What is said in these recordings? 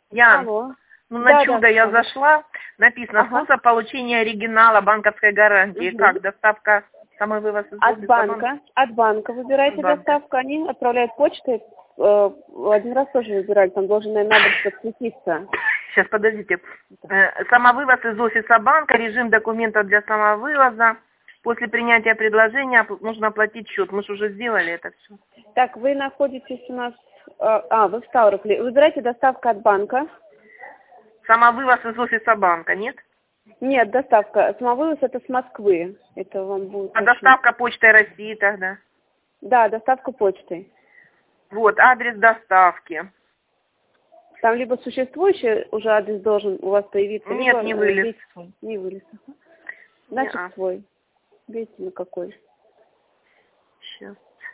Ян, Алло. ну на Да, чудо да, я да. зашла, написано Ага. способ получения оригинала банковской гарантии. Угу. Как доставка, самый вывоз из От офиса банка? банка От выбирайте банка. доставку, они отправляют почтой. Один раз тоже выбирали, там должен, наверное, адрес подсветиться. Сейчас, подождите. Самовывоз из офиса банка, режим документов для самовывоза. После принятия предложения нужно оплатить счет. Мы же уже сделали это все. Так, вы находитесь у нас... вы в Ставрополе. Выбирайте доставка от банка. Самовывоз из офиса банка, нет? Нет, доставка. Самовывоз это с Москвы. Это вам будет... А очень... доставка почтой России тогда? Да, доставка почтой. Вот, адрес доставки. Там либо существующий уже адрес должен у вас появиться, Нет, либо... не вылез. Не вылез. Ага. Значит, Не-а. свой. Видите, на какой. Сейчас.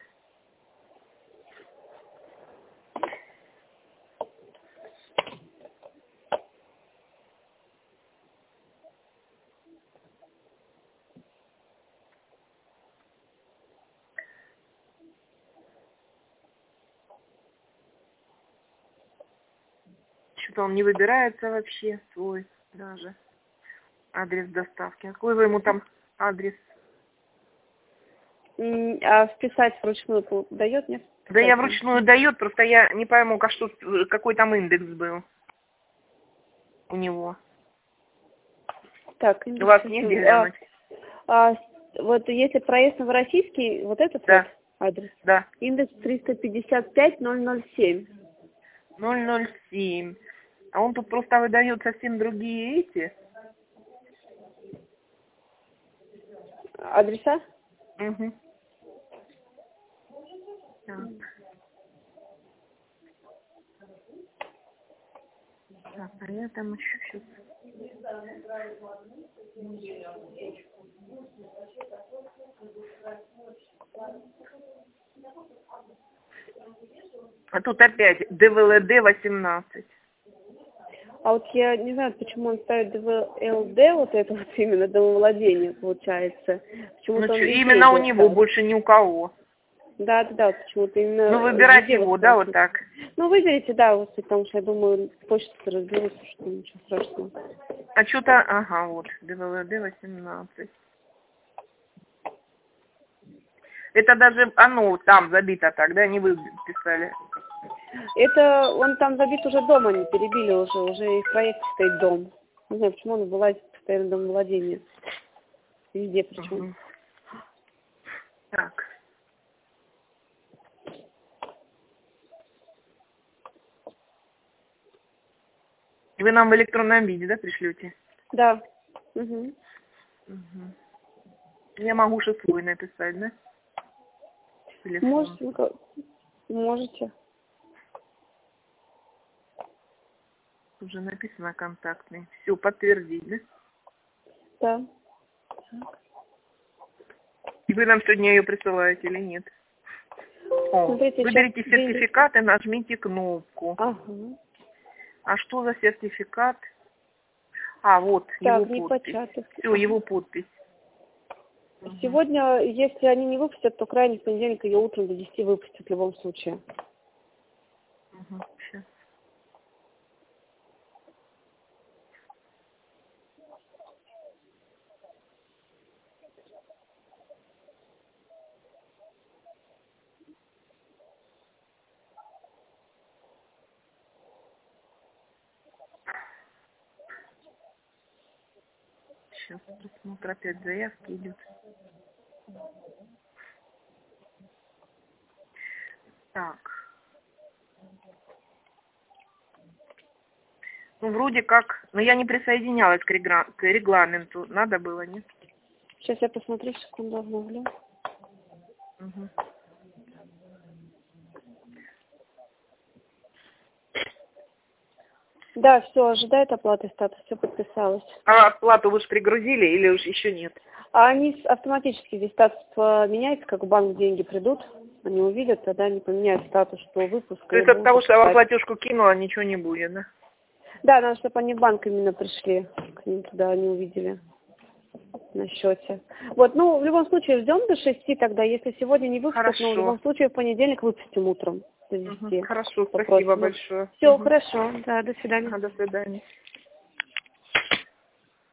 Что-то он не выбирается вообще свой даже. Адрес доставки. Какой вы ему там адрес? А вписать вручную дает, нет? Да я вручную дает, просто я не пойму, какой там индекс был у него. Так, У вас негде глянуть? вот если проезд Новороссийский, вот этот Да. вот адрес. Да. Индекс 355-007. 007. А он тут просто выдает совсем другие эти. Адреса? Угу. Так. Так, а я там еще сейчас. А тут опять ДВЛД 18. А вот я не знаю, почему он ставит ДВЛД, вот это вот именно домовладение получается. Почему-то он Именно у него, ставит. больше ни у кого. Да, вот почему-то именно... Ну, выбирать везде его, вот да, вот так. Ну, выберите, да, вот, потому что я думаю, почта разберутся, что ничего страшного. А что-то, ага, вот, ДВЛД 18. Это даже оно там забито так, да, не вы писали? Это он там забит уже дом, они перебили уже и в проекте стоит дом. Не знаю, почему он вылазит постоянно домовладение. Везде причем. Угу. Так. И вы нам в электронном виде, да, пришлете? Да. Угу. Угу. Я могу же свой написать, да? Можете. Уже написано контактный. Все, подтвердить, да? Да. И вы нам сегодня ее присылаете или нет? Смотрите, выберите сертификат и нажмите кнопку. Ага. А что за сертификат? А, вот, Так, его подпись. непочатый. Все, его подпись. Сегодня, если они не выпустят, то крайне в понедельник ее утром до 10 выпустят в любом случае. Угу, сейчас. Сейчас просмотр, опять заявки идет. Так. Ну, вроде как... Но я не присоединялась к регламенту. Надо было, нет? Сейчас я посмотрю, секунду, обновлю. Угу. Да, все, ожидает оплаты статус, все подписалось. А оплату вы же пригрузили или уж еще нет? А они автоматически, здесь статус меняется, как в банк деньги придут, они увидят, тогда они поменяют статус, что выпуск. То есть от того, что я вам платежку кинула, ничего не будет, да? Да, надо, чтобы они в банк именно пришли, к ним туда они увидели на счете. Вот, ну, в любом случае, ждем до 6 тогда, если сегодня не выпустят, но в любом случае в понедельник выпустим утром. везде. Хорошо, спасибо большое. Все, хорошо, да, до свидания. До свидания.